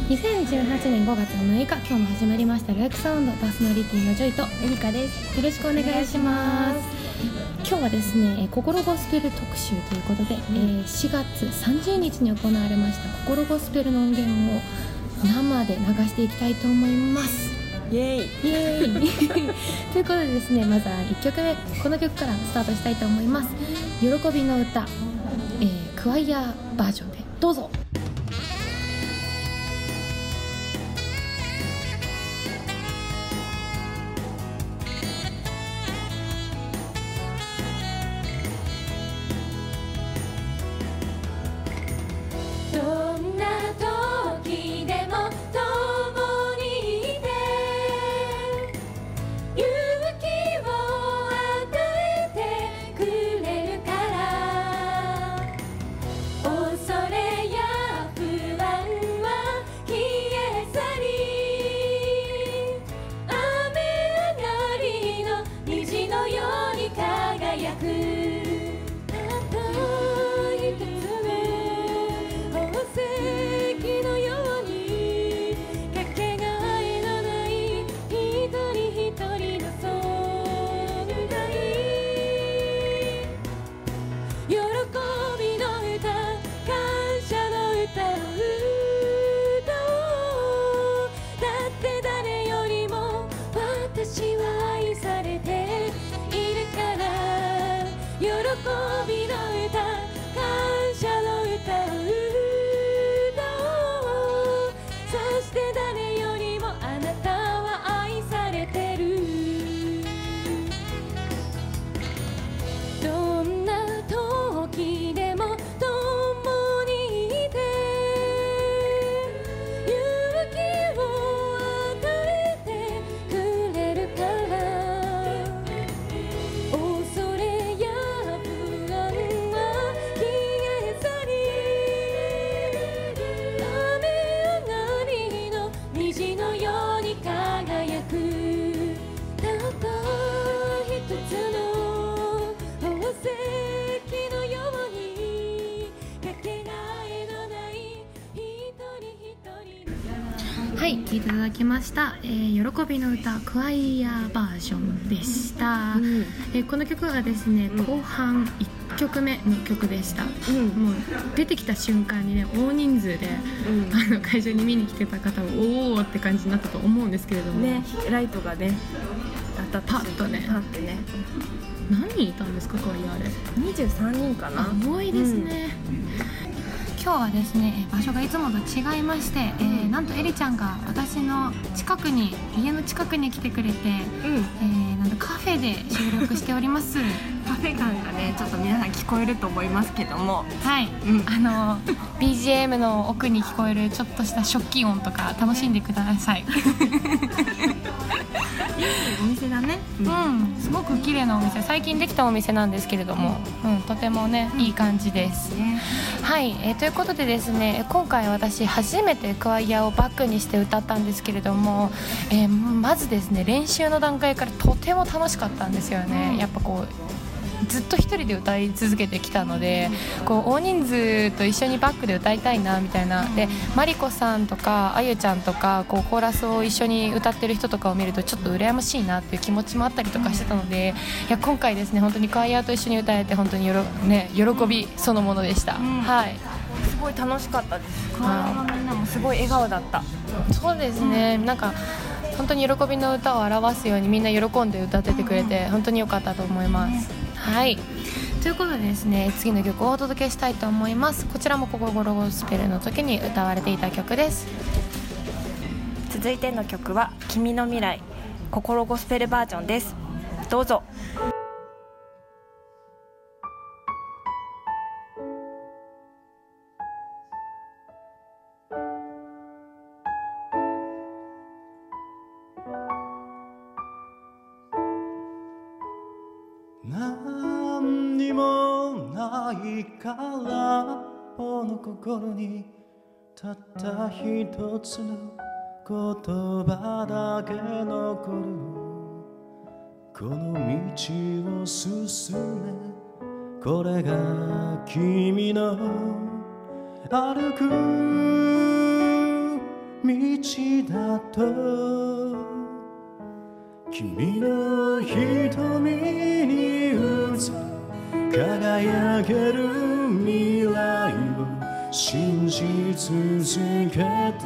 2018年5月6日、今日も始まりましたルークサウンド、パーソナリティのジョイとエリカです。 よろしくお願いします。今日はですね、心ゴスペル特集ということで、4月30日に行われました心ゴスペルの音源を生で流していきたいと思います。 イエーイイエーイということでですね、まずは1曲目、この曲からスタートしたいと思います。喜びの歌、クワイヤーバージョンでどうぞ。はい、聴いていただきました、喜びの歌クワイヤーバージョンでした、この曲がですね、後半1曲目の曲でした、もう出てきた瞬間にね、大人数で、会場に見に来てた方もおーって感じになったと思うんですけれどもね、 ライトがね当たってパッとね、何人いたんですか、クワイヤーあれ 23人かな。 多いですね、今日はですね、場所がいつもと違いまして、なんとエリちゃんが私の家の近くに来てくれて、なんとカフェで収録しておりますカフェ感がね、ちょっと皆さん聞こえると思いますけども、 はい、BGM の奥に聞こえるちょっとした食器音とか楽しんでくださいお店だね、 すごく綺麗なお店、最近できたお店なんですけれども、とてもね、いい感じです、はい、ということでですね、今回私初めてクワイヤーをバックにして歌ったんですけれども、まずですね、練習の段階からとても楽しかったんですよね、やっぱこうずっと一人で歌い続けてきたので、こう大人数と一緒にバックで歌いたいなみたいな、でマリコさんとかあゆちゃんとか、こうコーラスを一緒に歌ってる人とかを見るとちょっと羨ましいなっていう気持ちもあったりとかしてたので、いや今回ですね、本当にクワイヤーと一緒に歌えて本当に喜びそのものでした、はい、 すごい楽しかったです。クワイヤーのみんなもすごい笑顔だった。 そうですね、なんか本当に喜びの歌を表すようにみんな喜んで歌っててくれて、本当に良かったと思います、はい、ということでですね、次の曲をお届けしたいと思います。こちらも心ゴスペルの時に歌われていた曲です。 続いての曲は君の未来、心ゴスペルバージョンです。どうぞ。 何にもないからこの心にたった一つの言葉だけ残る。この道を進め、これが君の歩くだと君の瞳に映る輝ける未来を信じ続けて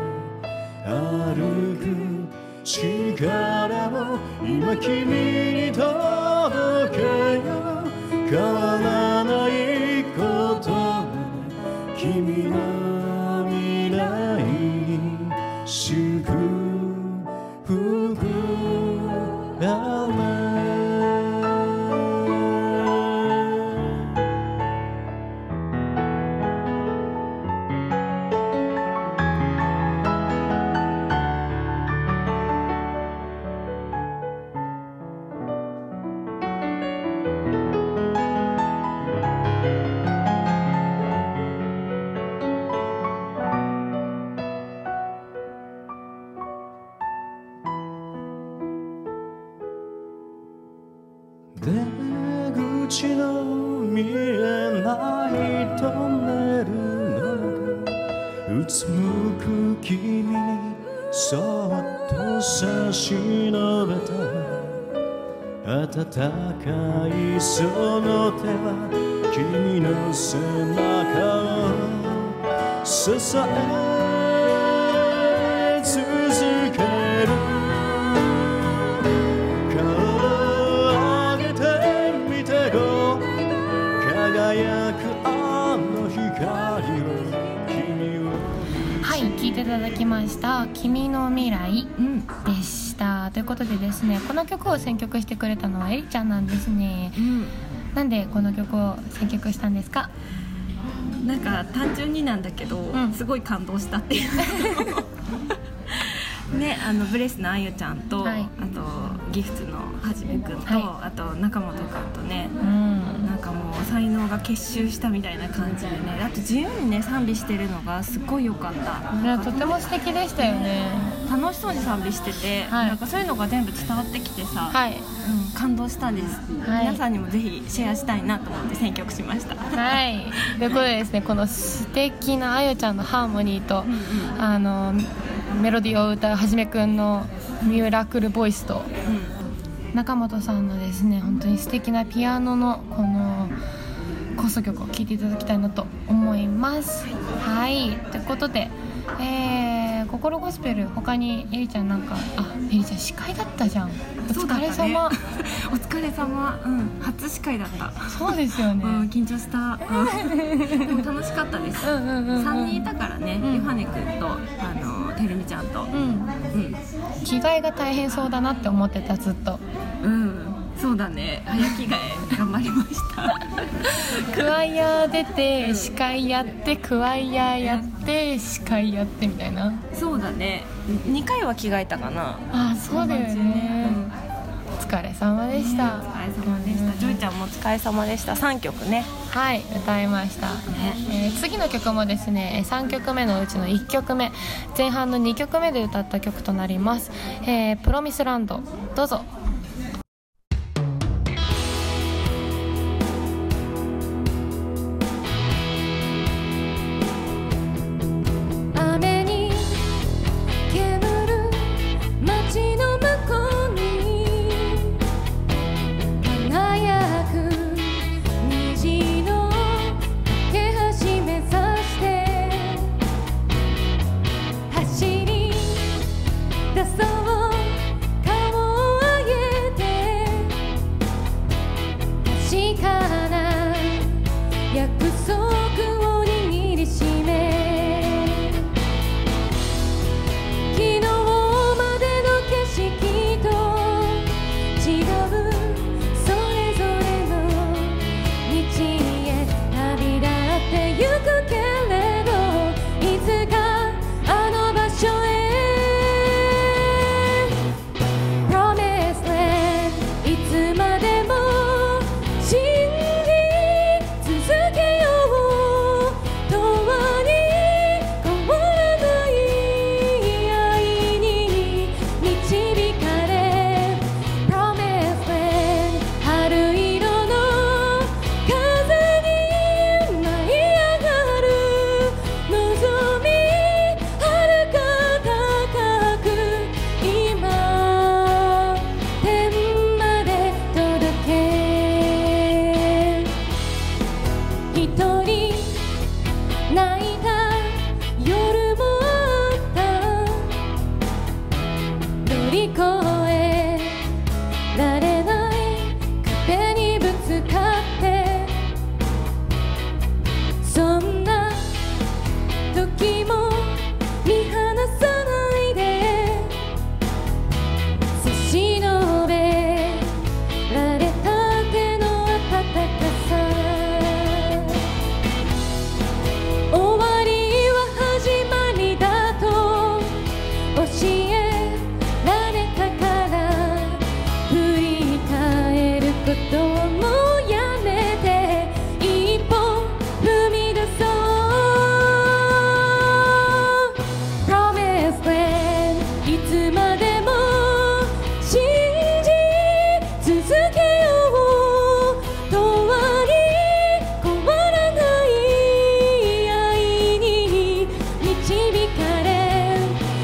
歩く力を今君に届けよ変わらないことは君の未来に祝福あれ出口の見えないトンネルの中うつむく君にそっと差し伸べた温かいその手は君の背中を支え続けるはい、聴いていただきました「君の未来」でした。ということでですね、この曲を選曲してくれたのはエリちゃんなんですね。なんでこの曲を選曲したんですか？ なんか単純になんだけど、すごい感動したっていうね、ブレスのあゆちゃんと、あとギフツのはじめくんと、あと中本くんとね、なんかもう才能が結集したみたいな感じでね、あと自由にね賛美してるのがすごい良かった。 いや、とても素敵でしたよね。 楽しそうに賛美してて、なんかそういうのが全部伝わってきてさ、感動したんです、皆さんにもぜひシェアしたいなと思って選曲しました。 はい、ということでですね、この素敵なあゆちゃんのハーモニーと、メロディーを歌うはじめくんのミラクルボイスと、中本さんのですね本当に素敵なピアノのこの構想曲を聴いていただきたいなと思います。はい、ということで、心ゴスペル他にエリちゃんなんか、エリちゃん司会だったじゃん。お疲れ様。 お疲れ様。初司会だった。 そうですよね。 緊張した。でも楽しかったです。3人いたからね、ヨハネ君とてるみちゃんと。 着替えが大変そうだなって思ってた、ずっと。 そうだね、早着替え頑張りましたクワイヤー出て司会やってクワイヤーやって司会やってみたいな。 そうだね、2回は着替えたかな。 そうだよね。お疲れ様でした。 お疲れ様でした。ジョイちゃんもお疲れ様でした。3曲ね、 はい、歌いました、次の曲もですね3曲目のうちの1曲目、前半の2曲目で歌った曲となります。プロミスランド、どうぞ。 り越えられない壁にぶつかってそんな時も見放さないで差し伸べられた手の温かさ終わりは始まりだと教えられたから振り返ることもやめて一歩踏み出そう Promise Land いつまでも信じ続けよう永遠に変わらない愛に導かれ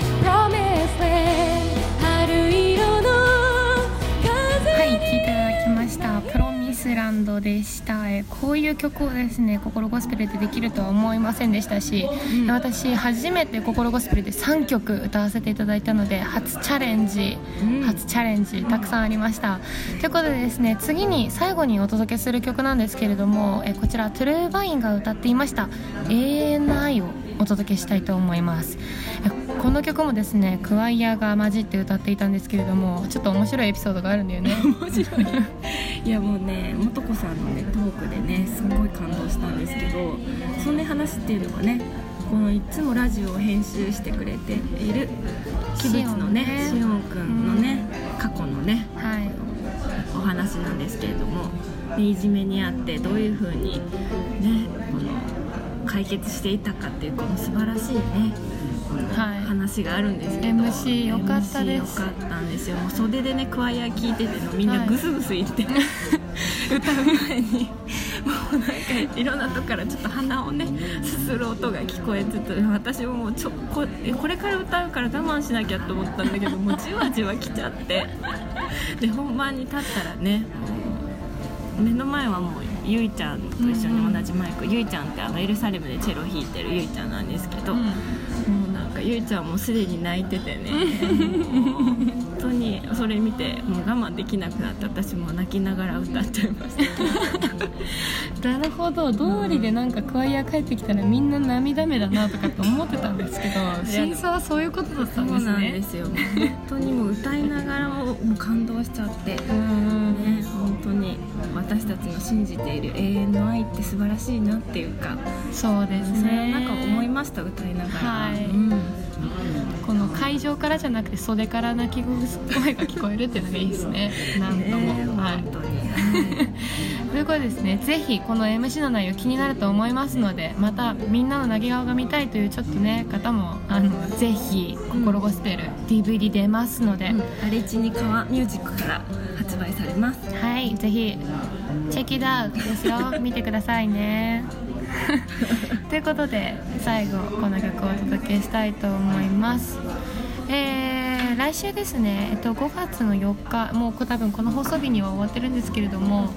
Promise Land 春色の風にはい、聴いていただきましたプロミスランドでした。こういう曲をですね心ゴスペルでできるとは思いませんでしたし、私初めて心ゴスペルで3曲歌わせていただいたので初チャレンジたくさんありました。ということでですね、次に最後にお届けする曲なんですけれども、こちらトゥルーバインが歌っていました永遠の愛をお届けしたいと思います。この曲もですねクワイアが混じって歌っていたんですけれども、ちょっと面白いエピソードがあるんだよね。 面白いいやもうね、もとこさんのねトークでねすごい感動したんですけど、そんな話っていうのがね、このいつもラジオを編集してくれているキブツのねしおんくんのね、過去のね、はい、お話なんですけれども、いじめにあってどういう風にねこの解決していたかっていうこの素晴らしいね、はい、話があるんですけど、 MC 良かったです。 MC 良かったんですよ。もう袖でねクワイア聞いててのみんなグスグス言って、はい、歌う前にもうなんかいろんなとこからちょっと鼻をねすする音が聞こえつつ、私ももうこれから歌うから我慢しなきゃと思ったんだけど、もうじわじわ来ちゃって、で本番に立ったらね、目の前はもうゆいちゃんと一緒に同じマイク、ゆいちゃんってエルサレムでチェロ弾いてるゆいちゃんなんですけど、もうなんかゆいちゃんもすでに泣いててね本当にそれ見てもう我慢できなくなって、私も泣きながら歌っちゃいましたなるほど、通りでなんかクワイア帰ってきたらみんな涙目だなとかって思ってたんですけど、真相はそういうことだったんですね。 そうなんですよ。本当にもう歌いながらもう感動しちゃってね、本当に私たちの信じている永遠の愛って素晴らしいなっていうか、 そうですね、 それをなんか思いました、歌いながら、はい、 この会場からじゃなくて袖から泣き声が聞こえるっていうのがいいですね。なんとも、はい、本当にということですね、ぜひこの MC の内容気になると思いますので、またみんなの泣き顔が見たいというちょっとね方もぜひ心ゴスペル、DVD 出ますので、 アレチニカワミュージックから発売されます。 はい、ぜひチェキダウトですよ見てくださいねということで最後この曲をお届けしたいと思います。来週ですね、5月の4日、もう多分この放送日には終わってるんですけれども、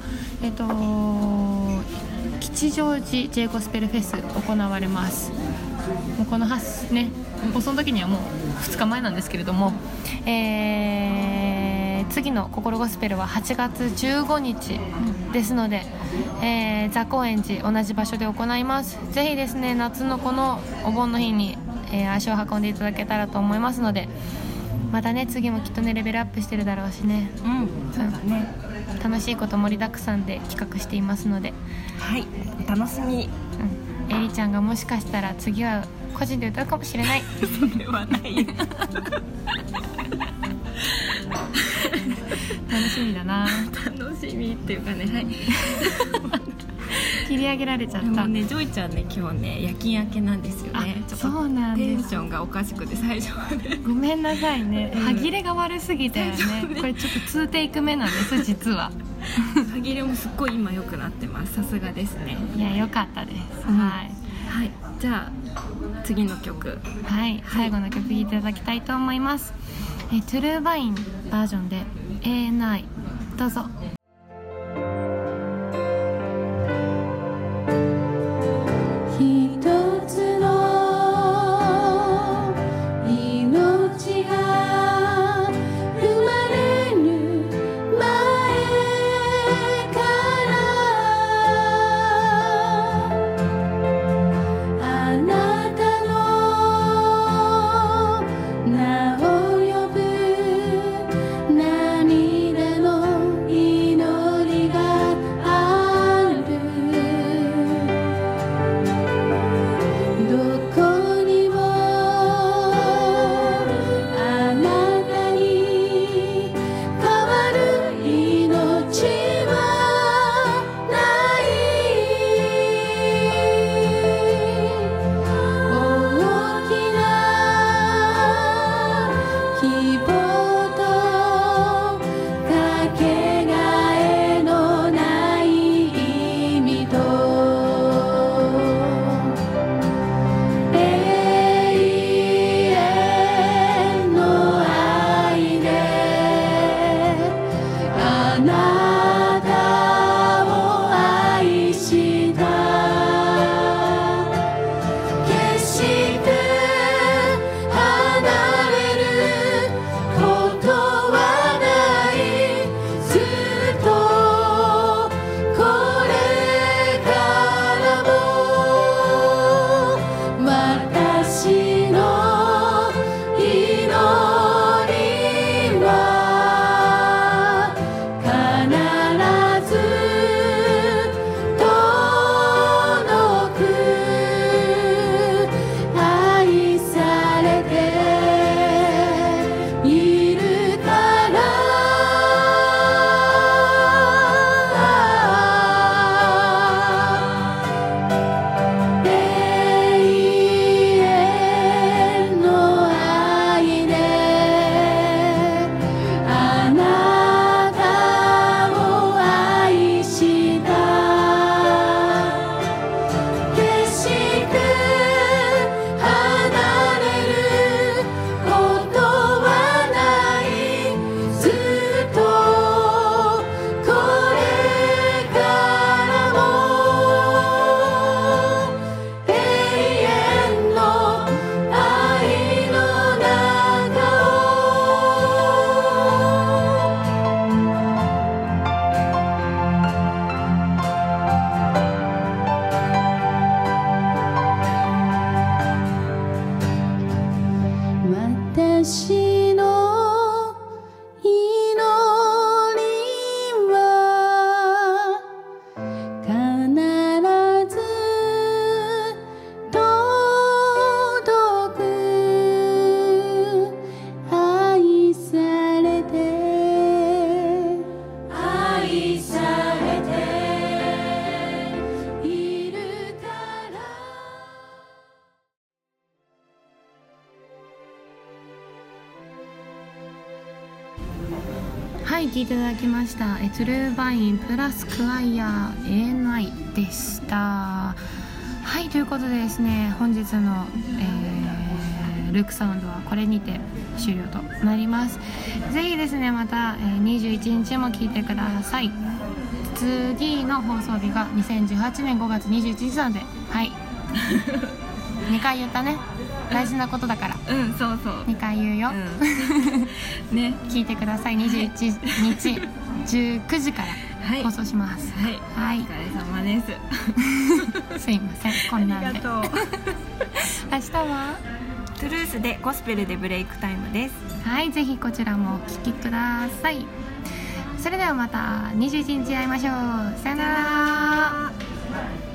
吉祥寺 J ゴスペルフェス行われます。もうこのね放送の時にはもう2日前なんですけれども、次の心ゴスペルは8月15日ですので、ザ・高円寺同じ場所で行います。ぜひですね、夏のこのお盆の日に、足を運んでいただけたらと思いますので、またね次もきっとねレベルアップしてるだろうしね、 そうだね、 楽しいこと盛りだくさんで企画していますので、 はい、お楽しみに。 エリちゃんがもしかしたら次は個人で歌うかもしれないそれはない楽しみだな。 楽しみっていうかね、はい切り上げられちゃった。でもね、ジョイちゃんね今日ね夜勤明けなんですよね。 そうなんです。 テンションがおかしくて最初までごめんなさいね、歯切れが悪すぎたよね。これちょっと2テイク目なんです実は歯切れもすっごい今良くなってます。さすがですね。 いや良かったです、 はい、はい、じゃあ次の曲、 はい、最後の曲聴いていただきたいと思います。トゥルーバインバージョンで ANI どうぞ。 命が私の祈りは必ず届く。愛されているから。 はい、聴いていただきましたトゥルーバインプラスクワイヤー ANI でした。はい、ということでですね、本日の、ルックサウンドはこれにて終了となります。ぜひですね、また、21日も聴いてください。次の放送日が2018年5月21日なので、はい2回言ったね、大事なことだから。 うんそうそう 2回言うよ、 ね、 聞いてください。21日19時からはい放送します。 はい、お疲れ様です。 すいません、こんなんで。 ありがとう。 明日はトゥルースでゴスペルでブレイクタイムです。 はい、ぜひこちらもお聴きください。それではまた21日会いましょう。さよなら。